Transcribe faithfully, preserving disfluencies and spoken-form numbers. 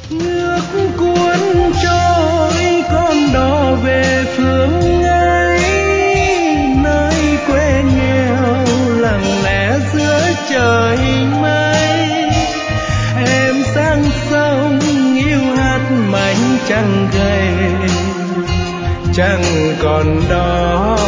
Nước cuốn trôi con đò về phương ấy, nơi quê nghèo lặng lẽ giữa trời mây. Em sang sông yêu hát mảnh trăng gầy, chẳng còn đó